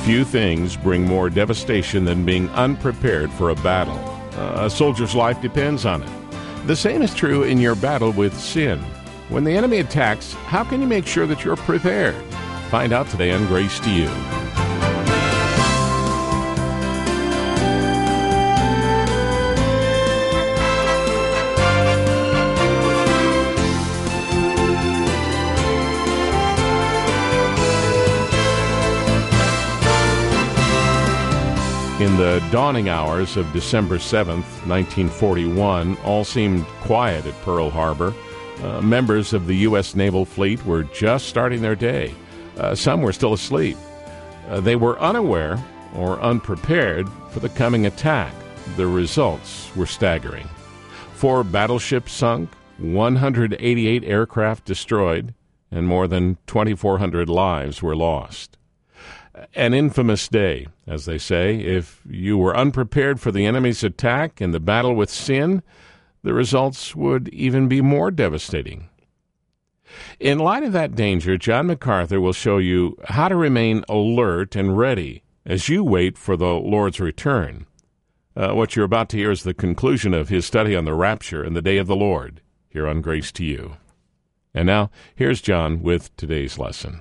Few things bring more devastation than being unprepared for a battle. A soldier's life depends on it. The same is true in your battle with sin. When the enemy attacks, how can you make sure that you're prepared? Find out today on Grace to You. In the dawning hours of December 7th, 1941, all seemed quiet at Pearl Harbor. Members of the U.S. Naval Fleet were just starting their day. Some were still asleep. They were unaware or unprepared for the coming attack. The results were staggering. 4 battleships sunk, 188 aircraft destroyed, and more than 2,400 lives were lost. An infamous day, as they say. If you were unprepared for the enemy's attack in the battle with sin, the results would even be more devastating. In light of that danger, John MacArthur will show you how to remain alert and ready as you wait for the Lord's return. What you're about to hear is the conclusion of his study on the rapture and the day of the Lord, here on Grace to You. And now, here's John with today's lesson.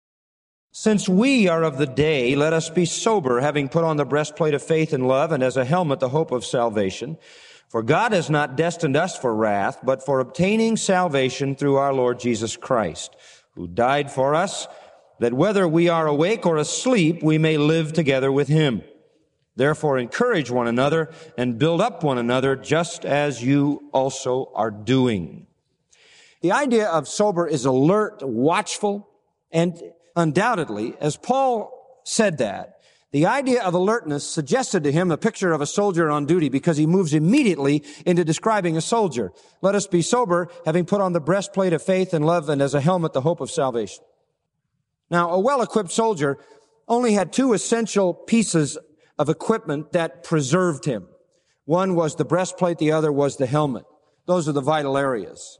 Since we are of the day, let us be sober, having put on the breastplate of faith and love, and as a helmet the hope of salvation. For God has not destined us for wrath, but for obtaining salvation through our Lord Jesus Christ, who died for us, that whether we are awake or asleep, we may live together with him. Therefore encourage one another and build up one another, just as you also are doing. The idea of sober is alert, watchful, and undoubtedly, as Paul said that, the idea of alertness suggested to him a picture of a soldier on duty because he moves immediately into describing a soldier. Let us be sober, having put on the breastplate of faith and love, and as a helmet the hope of salvation. Now, a well-equipped soldier only had 2 essential pieces of equipment that preserved him. One was the breastplate, the other was the helmet. Those are the vital areas.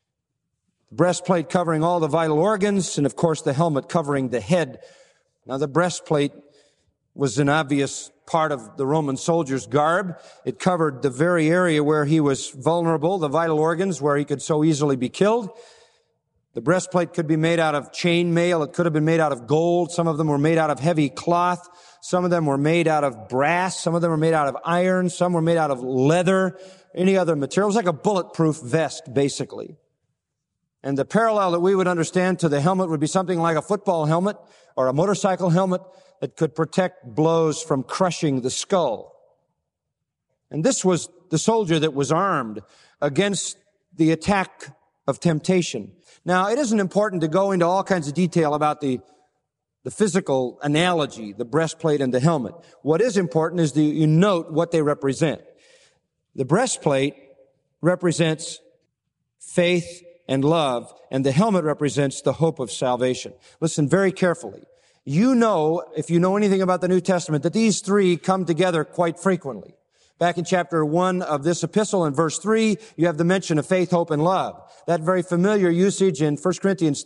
The breastplate covering all the vital organs, and of course the helmet covering the head. Now the breastplate was an obvious part of the Roman soldier's garb. It covered the very area where he was vulnerable, the vital organs where he could so easily be killed. The breastplate could be made out of chain mail. It could have been made out of gold. Some of them were made out of heavy cloth. Some of them were made out of brass. Some of them were made out of iron. Some were made out of leather, any other material. It was like a bulletproof vest, basically. And the parallel that we would understand to the helmet would be something like a football helmet or a motorcycle helmet that could protect blows from crushing the skull. And this was the soldier that was armed against the attack of temptation. Now, it isn't important to go into all kinds of detail about the physical analogy, the breastplate and the helmet. What is important is that you note what they represent. The breastplate represents faith and love, and the helmet represents the hope of salvation. Listen very carefully. You know, if you know anything about the New Testament, that these 3 come together quite frequently. Back in chapter 1 of this epistle, in verse 3, you have the mention of faith, hope, and love. That very familiar usage in 1 Corinthians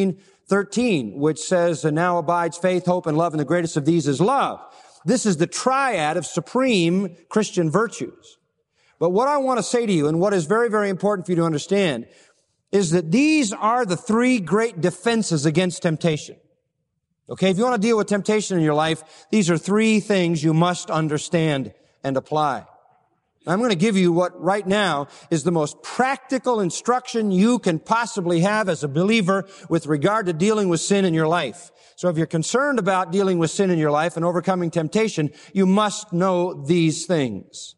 13, which says, and now abides faith, hope, and love, and the greatest of these is love. This is the triad of supreme Christian virtues. But what I want to say to you, and what is very, very important for you to understand, is that these are the 3 great defenses against temptation. Okay, if you want to deal with temptation in your life, these are 3 things you must understand and apply. I'm going to give you what right now is the most practical instruction you can possibly have as a believer with regard to dealing with sin in your life. So if you're concerned about dealing with sin in your life and overcoming temptation, you must know these things.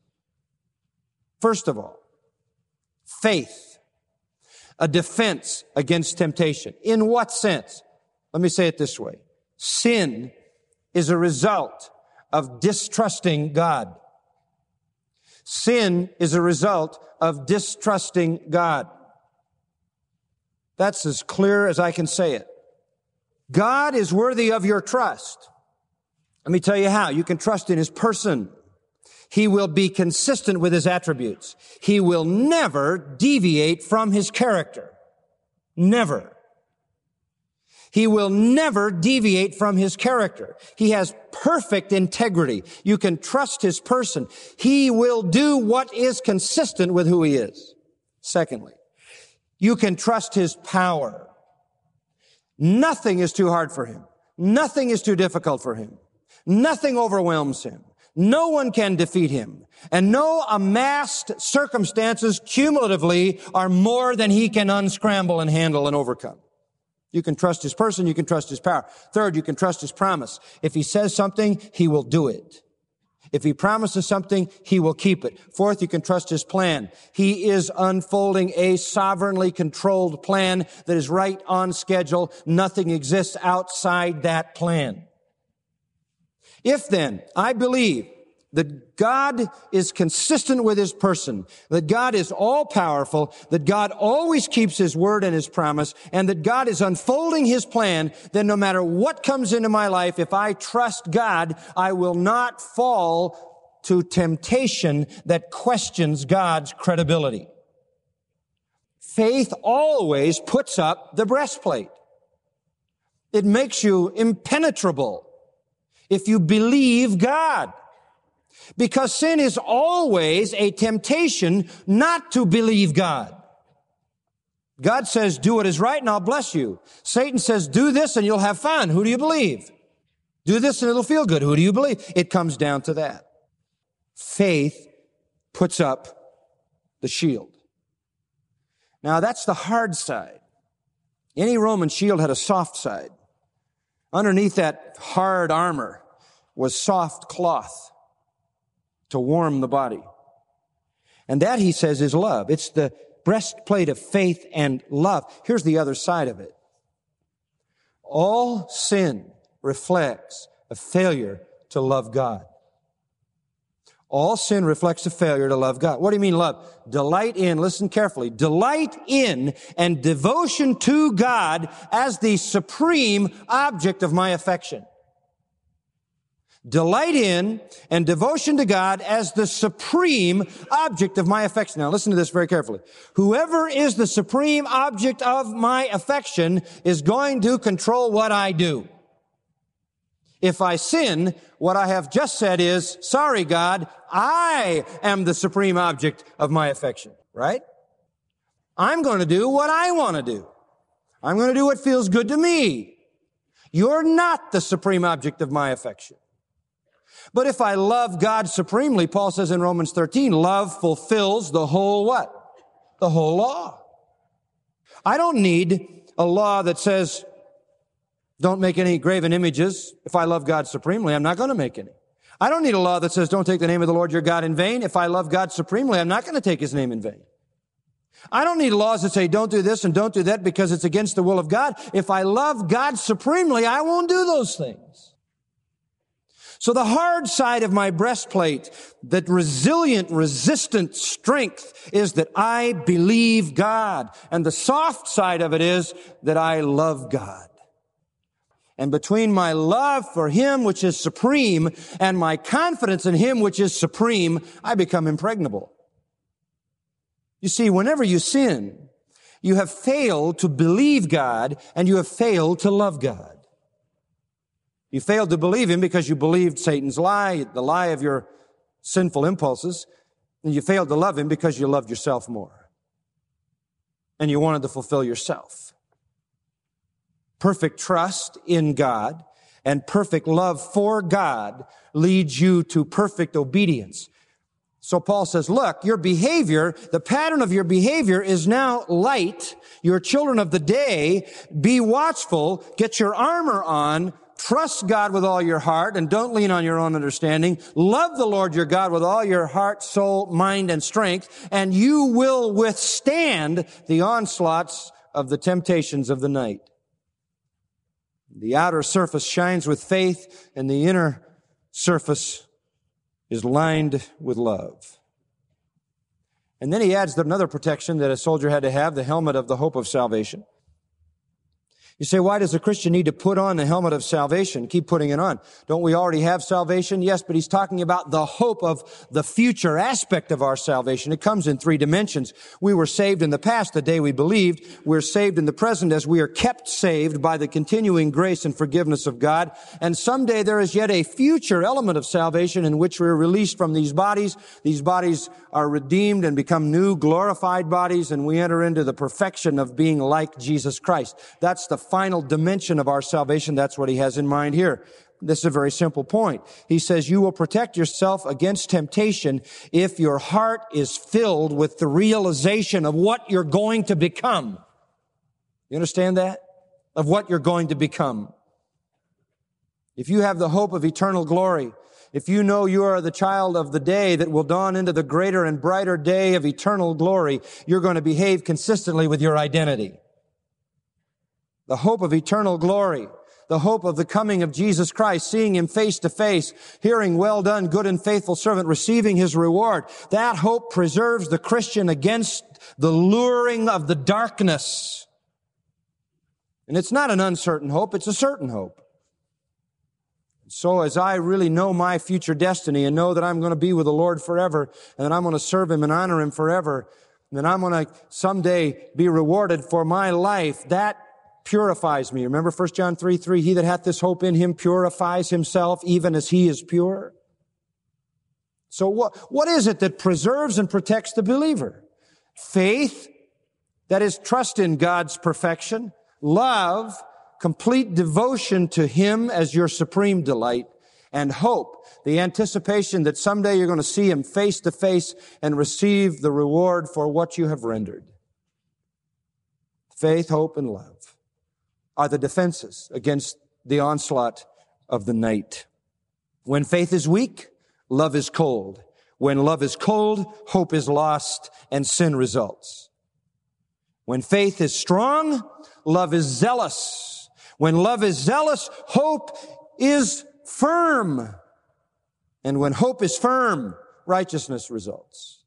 First of all, faith, a defense against temptation. In what sense? Let me say it this way. Sin is a result of distrusting God. Sin is a result of distrusting God. That's as clear as I can say it. God is worthy of your trust. Let me tell you how. You can trust in His person. He will be consistent with His attributes. He will never deviate from His character. Never. He will never deviate from his character. He has perfect integrity. You can trust his person. He will do what is consistent with who he is. Secondly, you can trust his power. Nothing is too hard for him. Nothing is too difficult for him. Nothing overwhelms him. No one can defeat him. And no amassed circumstances cumulatively are more than he can unscramble and handle and overcome. You can trust his person, you can trust his power. Third, you can trust his promise. If he says something, he will do it. If he promises something, he will keep it. Fourth, you can trust his plan. He is unfolding a sovereignly controlled plan that is right on schedule. Nothing exists outside that plan. If then, I believe that God is consistent with his person, that God is all-powerful, that God always keeps his word and his promise, and that God is unfolding his plan, then no matter what comes into my life, if I trust God, I will not fall to temptation that questions God's credibility. Faith always puts up the breastplate. It makes you impenetrable if you believe God. Because sin is always a temptation not to believe God. God says, do what is right and I'll bless you. Satan says, do this and you'll have fun. Who do you believe? Do this and it'll feel good. Who do you believe? It comes down to that. Faith puts up the shield. Now that's the hard side. Any Roman shield had a soft side. Underneath that hard armor was soft cloth to warm the body. And that, he says, is love. It's the breastplate of faith and love. Here's the other side of it. All sin reflects a failure to love God. All sin reflects a failure to love God. What do you mean love? Delight in, listen carefully, delight in and devotion to God as the supreme object of my affection. Delight in and devotion to God as the supreme object of my affection. Now listen to this very carefully. Whoever is the supreme object of my affection is going to control what I do. If I sin, what I have just said is, sorry God, I am the supreme object of my affection, right? I'm going to do what I want to do. I'm going to do what feels good to me. You're not the supreme object of my affection. But if I love God supremely, Paul says in Romans 13, love fulfills the whole what? The whole law. I don't need a law that says, don't make any graven images. If I love God supremely, I'm not going to make any. I don't need a law that says, don't take the name of the Lord your God in vain. If I love God supremely, I'm not going to take his name in vain. I don't need laws that say, don't do this and don't do that because it's against the will of God. If I love God supremely, I won't do those things. So the hard side of my breastplate, that resilient, resistant strength, is that I believe God. And the soft side of it is that I love God. And between my love for him, which is supreme, and my confidence in him, which is supreme, I become impregnable. You see, whenever you sin, you have failed to believe God and you have failed to love God. You failed to believe him because you believed Satan's lie, the lie of your sinful impulses, and you failed to love him because you loved yourself more. And you wanted to fulfill yourself. Perfect trust in God and perfect love for God leads you to perfect obedience. So Paul says, look, your behavior, the pattern of your behavior is now light. You're children of the day. Be watchful. Get your armor on. Trust God with all your heart and don't lean on your own understanding. Love the Lord your God with all your heart, soul, mind, and strength, and you will withstand the onslaughts of the temptations of the night. The outer surface shines with faith, and the inner surface is lined with love. And then he adds another protection that a soldier had to have, the helmet of the hope of salvation. You say, why does a Christian need to put on the helmet of salvation? Keep putting it on. Don't we already have salvation? Yes, but he's talking about the hope of the future aspect of our salvation. It comes in three dimensions. We were saved in the past, the day we believed. We're saved in the present as we are kept saved by the continuing grace and forgiveness of God. And someday there is yet a future element of salvation in which we're released from these bodies. These bodies are redeemed and become new, glorified bodies, and we enter into the perfection of being like Jesus Christ. That's the final dimension of our salvation. That's what he has in mind here. This is a very simple point. He says you will protect yourself against temptation if your heart is filled with the realization of what you're going to become. You understand that? Of what you're going to become. If you have the hope of eternal glory, if you know you are the child of the day that will dawn into the greater and brighter day of eternal glory, you're going to behave consistently with your identity. The hope of eternal glory, the hope of the coming of Jesus Christ, seeing him face to face, hearing, well done, good and faithful servant, receiving his reward. That hope preserves the Christian against the luring of the darkness. And it's not an uncertain hope, it's a certain hope. So as I really know my future destiny and know that I'm going to be with the Lord forever and that I'm going to serve him and honor him forever, and that I'm going to someday be rewarded for my life, that purifies me. Remember 1 John 3:3, he that hath this hope in him purifies himself even as he is pure. So what is it that preserves and protects the believer? Faith, that is trust in God's perfection. Love, complete devotion to him as your supreme delight. And hope, the anticipation that someday you're going to see him face to face and receive the reward for what you have rendered. Faith, hope, and love are the defenses against the onslaught of the night. When faith is weak, love is cold. When love is cold, hope is lost and sin results. When faith is strong, love is zealous. When love is zealous, hope is firm. And when hope is firm, righteousness results.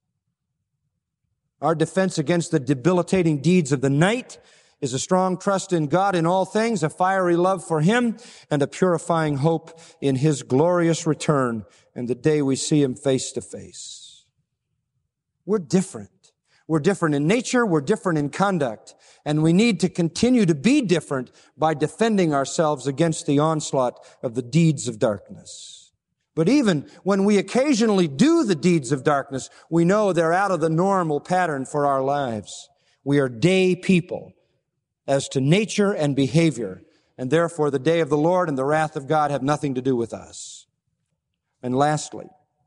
Our defense against the debilitating deeds of the night is a strong trust in God in all things, a fiery love for him, and a purifying hope in his glorious return and the day we see him face to face. We're different. We're different in nature, we're different in conduct, and we need to continue to be different by defending ourselves against the onslaught of the deeds of darkness. But even when we occasionally do the deeds of darkness, we know they're out of the normal pattern for our lives. We are day people as to nature and behavior, and therefore the day of the Lord and the wrath of God have nothing to do with us. And lastly,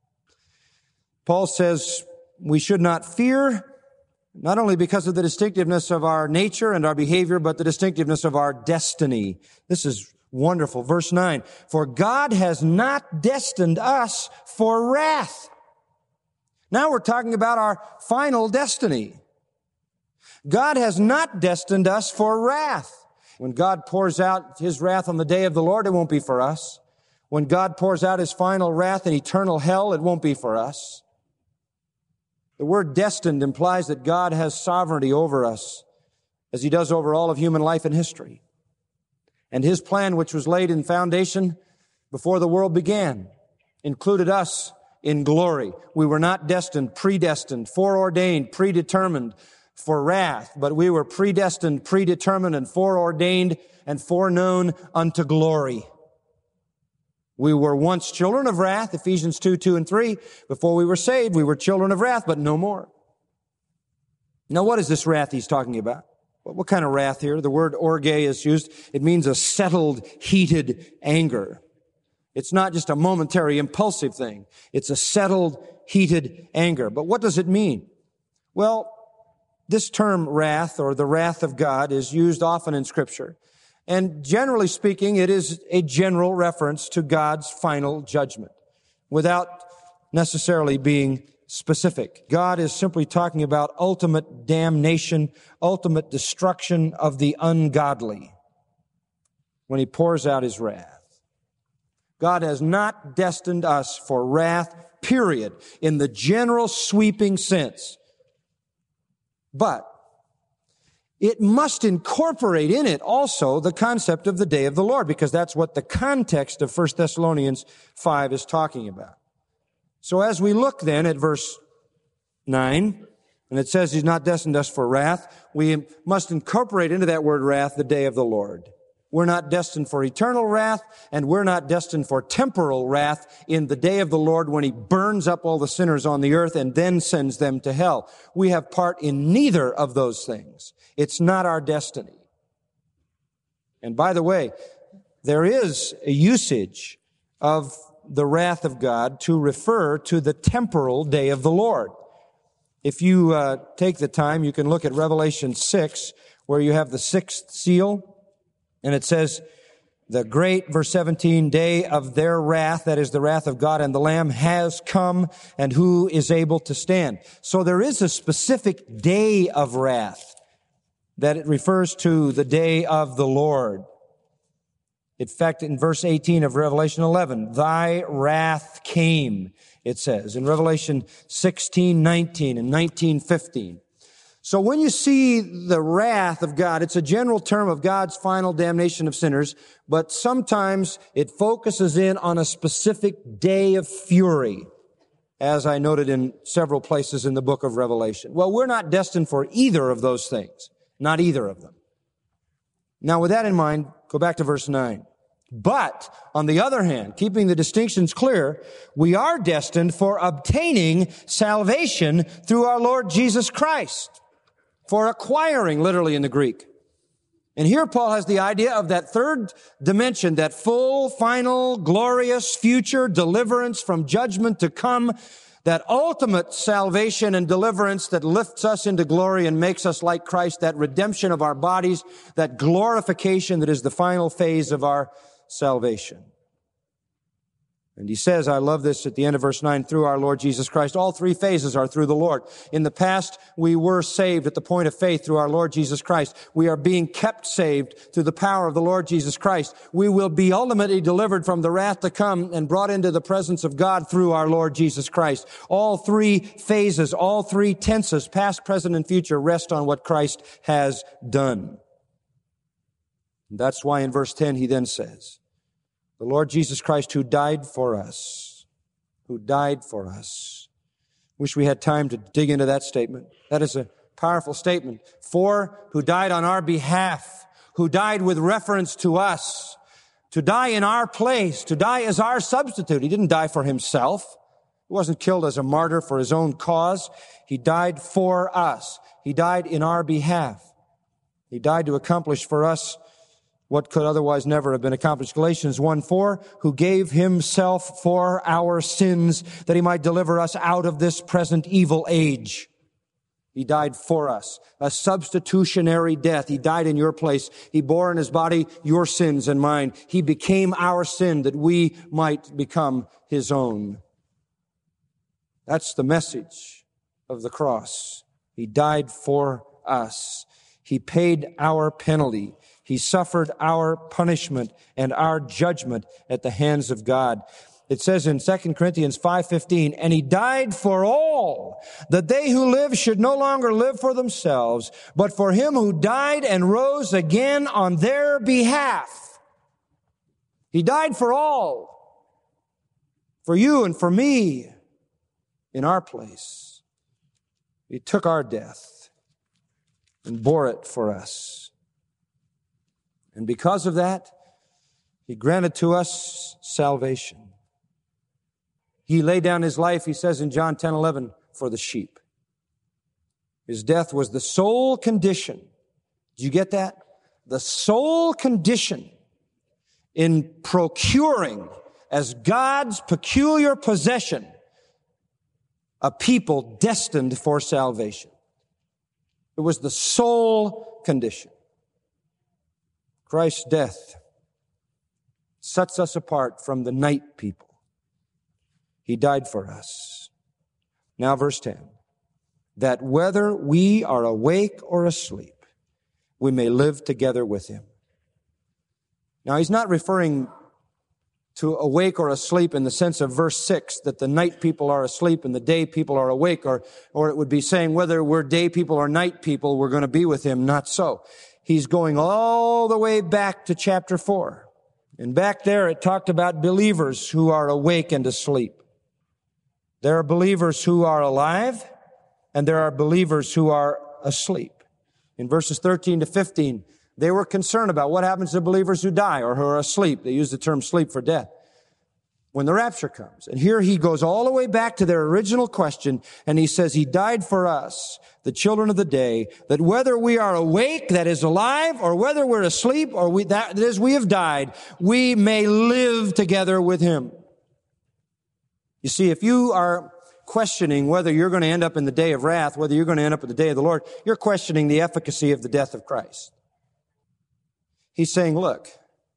Paul says we should not fear, not only because of the distinctiveness of our nature and our behavior, but the distinctiveness of our destiny. This is wonderful. Verse 9, for God has not destined us for wrath. Now we're talking about our final destiny. God has not destined us for wrath. When God pours out his wrath on the day of the Lord, it won't be for us. When God pours out his final wrath in eternal hell, it won't be for us. The word destined implies that God has sovereignty over us, as he does over all of human life and history. And his plan, which was laid in foundation before the world began, included us in glory. We were not destined, predestined, foreordained, predetermined for wrath, but we were predestined, predetermined, and foreordained and foreknown unto glory. We were once children of wrath, Ephesians 2 and 3. Before we were saved, we were children of wrath, but no more. Now, what is this wrath he's talking about? What kind of wrath here? The word orge is used. It means a settled, heated anger. It's not just a momentary, impulsive thing. It's a settled, heated anger. But what does it mean? Well, this term wrath, or the wrath of God, is used often in Scripture. And generally speaking, it is a general reference to God's final judgment, without necessarily being specific. God is simply talking about ultimate damnation, ultimate destruction of the ungodly when he pours out his wrath. God has not destined us for wrath, period, in the general sweeping sense. But it must incorporate in it also the concept of the day of the Lord, because that's what the context of 1 Thessalonians 5 is talking about. So as we look then at verse 9, and it says He's not destined us for wrath, we must incorporate into that word wrath the day of the Lord. We're not destined for eternal wrath, and we're not destined for temporal wrath in the day of the Lord when He burns up all the sinners on the earth and then sends them to hell. We have part in neither of those things. It's not our destiny. And by the way, there is a usage of the wrath of God to refer to the temporal day of the Lord. If you take the time, you can look at Revelation 6, where you have the sixth seal. And it says, the great, verse 17, day of their wrath, that is the wrath of God and the Lamb, has come, and who is able to stand? So there is a specific day of wrath that it refers to the day of the Lord. In fact, in verse 18 of Revelation 11, thy wrath came, it says, in Revelation 16:19 and 19:15. So when you see the wrath of God, it's a general term of God's final damnation of sinners, but sometimes it focuses in on a specific day of fury, as I noted in several places in the book of Revelation. Well, we're not destined for either of those things, not either of them. Now, with that in mind, go back to verse 9. But, on the other hand, keeping the distinctions clear, we are destined for obtaining salvation through our Lord Jesus Christ. For acquiring, literally in the Greek. And here Paul has the idea of that third dimension, that full, final, glorious, future deliverance from judgment to come, that ultimate salvation and deliverance that lifts us into glory and makes us like Christ, that redemption of our bodies, that glorification that is the final phase of our salvation. And he says, I love this at the end of verse 9, through our Lord Jesus Christ. All three phases are through the Lord. In the past, we were saved at the point of faith through our Lord Jesus Christ. We are being kept saved through the power of the Lord Jesus Christ. We will be ultimately delivered from the wrath to come and brought into the presence of God through our Lord Jesus Christ. All three phases, all three tenses, past, present, and future, rest on what Christ has done. And that's why in verse 10 he then says, the Lord Jesus Christ who died for us. Wish we had time to dig into that statement. That is a powerful statement. For who died on our behalf, who died with reference to us, to die in our place, to die as our substitute. He didn't die for himself. He wasn't killed as a martyr for his own cause. He died for us. He died in our behalf. He died to accomplish for us what could otherwise never have been accomplished. Galatians 1:4, who gave himself for our sins that he might deliver us out of this present evil age. He died for us. A substitutionary death. He died in your place. He bore in his body your sins and mine. He became our sin that we might become his own. That's the message of the cross. He died for us. He paid our penalty. He suffered our punishment and our judgment at the hands of God. It says in 2 Corinthians 5:15, and he died for all, that they who live should no longer live for themselves, but for him who died and rose again on their behalf. He died for all, for you and for me, in our place. He took our death and bore it for us. And because of that, he granted to us salvation. He laid down his life, he says in John 10:11, for the sheep. His death was the sole condition. Did you get that? The sole condition in procuring as God's peculiar possession a people destined for salvation. It was the sole condition. Christ's death sets us apart from the night people. He died for us. Now verse 10. That whether we are awake or asleep, we may live together with him. Now he's not referring to awake or asleep in the sense of verse 6, that the night people are asleep and the day people are awake, or it would be saying whether we're day people or night people, we're going to be with him. Not so. He's going all the way back to chapter 4. And back there it talked about believers who are awake and asleep. There are believers who are alive, and there are believers who are asleep. In verses 13 to 15, they were concerned about what happens to believers who die or who are asleep. They use the term sleep for death when the rapture comes. And here he goes all the way back to their original question, and he says, he died for us, the children of the day, that whether we are awake, that is alive, or whether we're asleep, or that is we have died, we may live together with him. You see, if you are questioning whether you're going to end up in the day of wrath, whether you're going to end up in the day of the Lord, you're questioning the efficacy of the death of Christ. He's saying, look,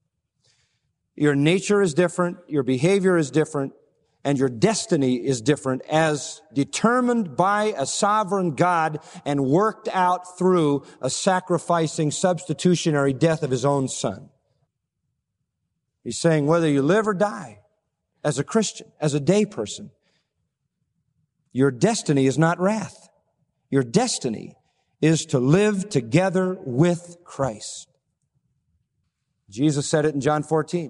your nature is different, your behavior is different, and your destiny is different as determined by a sovereign God and worked out through a sacrificing, substitutionary death of his own Son. He's saying whether you live or die as a Christian, as a day person, your destiny is not wrath. Your destiny is to live together with Christ. Jesus said it in John 14.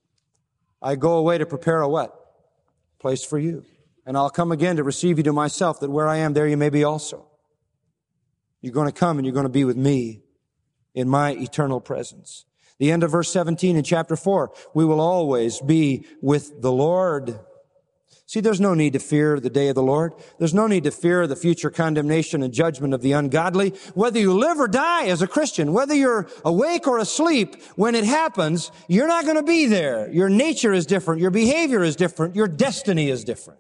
I go away to prepare a what? Place for you. And I'll come again to receive you to myself, that where I am, there you may be also. You're going to come and you're going to be with me in my eternal presence. The end of verse 17 in chapter 4, we will always be with the Lord. See, there's no need to fear the day of the Lord. There's no need to fear the future condemnation and judgment of the ungodly. Whether you live or die as a Christian, whether you're awake or asleep, when it happens, you're not going to be there. Your nature is different. Your behavior is different. Your destiny is different.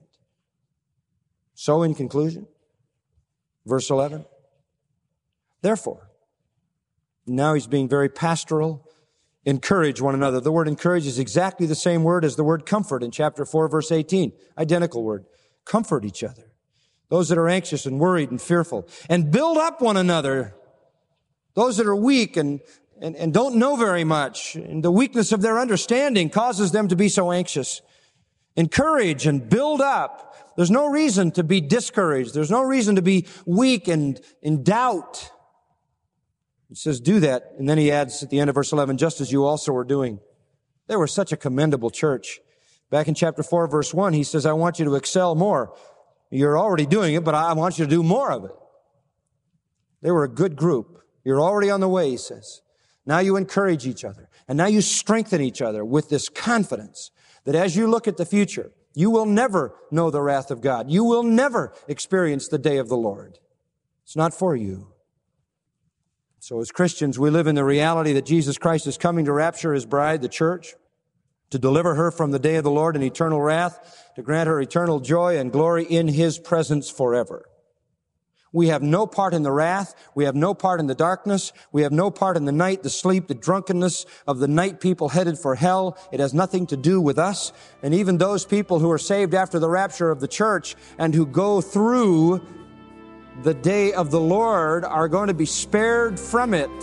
So in conclusion, verse 11, therefore, now he's being very pastoral. Encourage one another. The word encourage is exactly the same word as the word comfort in chapter 4, verse 18. Identical word. Comfort each other. Those that are anxious and worried and fearful. And build up one another. Those that are weak and don't know very much. And the weakness of their understanding causes them to be so anxious. Encourage and build up. There's no reason to be discouraged. There's no reason to be weak and in doubt. He says, do that. And then he adds at the end of verse 11, just as you also are doing. They were such a commendable church. Back in chapter 4, verse 1, he says, I want you to excel more. You're already doing it, but I want you to do more of it. They were a good group. You're already on the way, he says. Now you encourage each other. And now you strengthen each other with this confidence that as you look at the future, you will never know the wrath of God. You will never experience the day of the Lord. It's not for you. So as Christians, we live in the reality that Jesus Christ is coming to rapture his bride, the church, to deliver her from the day of the Lord and eternal wrath, to grant her eternal joy and glory in his presence forever. We have no part in the wrath. We have no part in the darkness. We have no part in the night, the sleep, the drunkenness of the night people headed for hell. It has nothing to do with us. And even those people who are saved after the rapture of the church and who go through the day of the Lord are going to be spared from it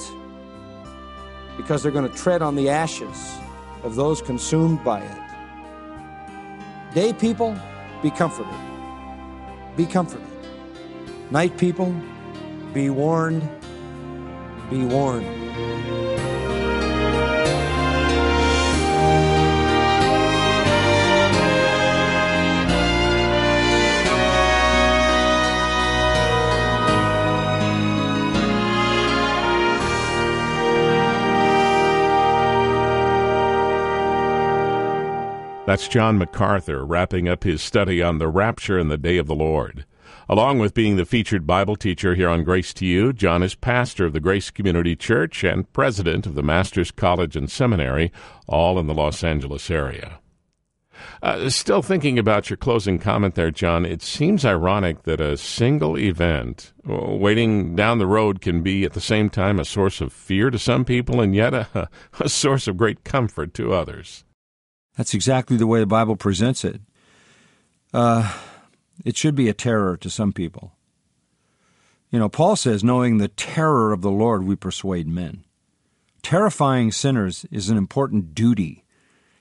because they're going to tread on the ashes of those consumed by it. Day people, be comforted. Be comforted. Night people, be warned. Be warned. That's John MacArthur wrapping up his study on the rapture and the day of the Lord. Along with being the featured Bible teacher here on Grace to You, John is pastor of the Grace Community Church and president of the Master's College and Seminary, all in the Los Angeles area. Still thinking about your closing comment there, John, it seems ironic that a single event waiting down the road can be at the same time a source of fear to some people and yet a source of great comfort to others. That's exactly the way the Bible presents it. It should be a terror to some people. You know, Paul says, knowing the terror of the Lord, we persuade men. Terrifying sinners is an important duty.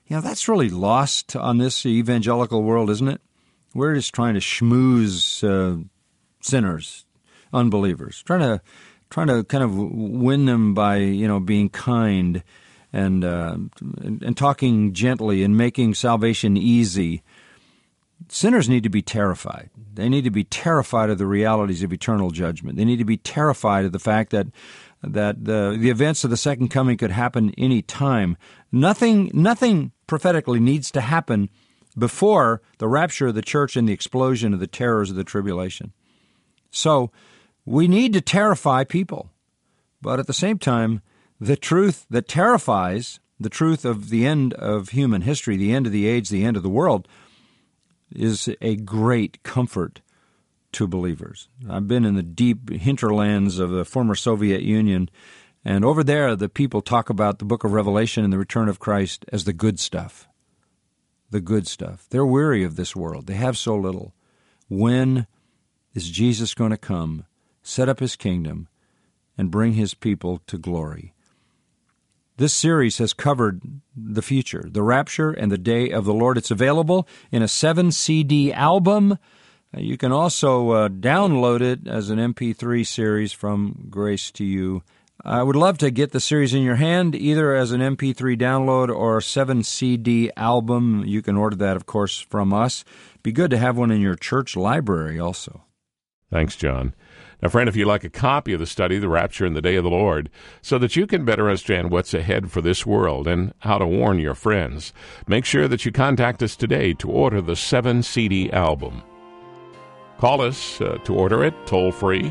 That's really lost on this evangelical world, isn't it? We're just trying to schmooze sinners, unbelievers, trying to kind of win them by being kind and talking gently and making salvation easy. Sinners need to be terrified. They need to be terrified of the realities of eternal judgment. They need to be terrified of the fact that the events of the second coming could happen any time. Nothing prophetically needs to happen before the rapture of the church and the explosion of the terrors of the tribulation. So we need to terrify people. But at the same time, the truth that terrifies, the truth of the end of human history, the end of the age, the end of the world, is a great comfort to believers. I've been in the deep hinterlands of the former Soviet Union, and over there the people talk about the book of Revelation and the return of Christ as the good stuff. The good stuff. They're weary of this world. They have so little. When is Jesus going to come, set up his kingdom, and bring his people to glory? This series has covered the future, the rapture and the day of the Lord. It's available in a 7-CD album. You can also download it as an MP3 series from Grace to You. I would love to get the series in your hand, either as an MP3 download or a 7-CD album. You can order that, of course, from us. It'd be good to have one in your church library also. Thanks, John. Now, friend, if you'd like a copy of the study, The Rapture and the Day of the Lord, so that you can better understand what's ahead for this world and how to warn your friends, make sure that you contact us today to order the 7-CD album. Call us to order it toll-free,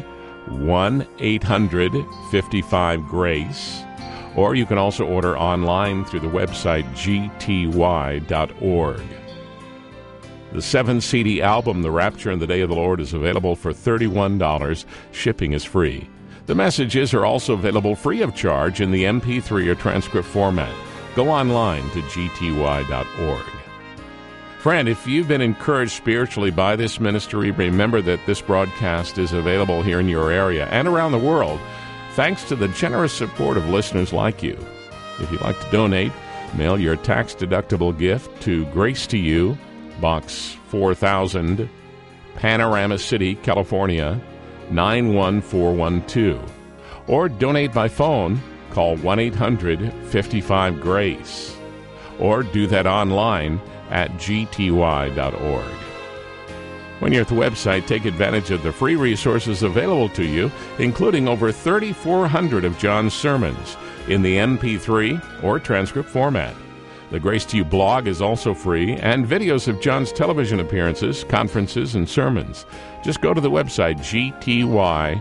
1-800-55-GRACE, or you can also order online through the website gty.org. The 7-CD album, The Rapture and the Day of the Lord, is available for $31. Shipping is free. The messages are also available free of charge in the MP3 or transcript format. Go online to gty.org. Friend, if you've been encouraged spiritually by this ministry, remember that this broadcast is available here in your area and around the world, thanks to the generous support of listeners like you. If you'd like to donate, mail your tax-deductible gift to Grace to You, Box 4000, Panorama City, California, 91412. Or donate by phone, call 1-800-55-GRACE. Or do that online at gty.org. When you're at the website, take advantage of the free resources available to you, including over 3,400 of John's sermons in the MP3 or transcript format. The Grace to You blog is also free, and videos of John's television appearances, conferences, and sermons. Just go to the website, gty.org.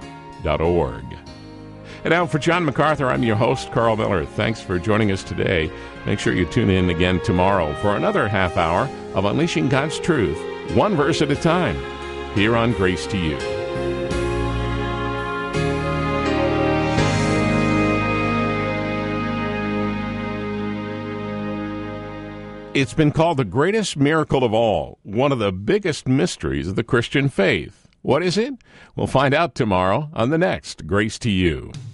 And now for John MacArthur, I'm your host, Carl Miller. Thanks for joining us today. Make sure you tune in again tomorrow for another half hour of Unleashing God's Truth, one verse at a time, here on Grace to You. It's been called the greatest miracle of all, one of the biggest mysteries of the Christian faith. What is it? We'll find out tomorrow on the next Grace to You.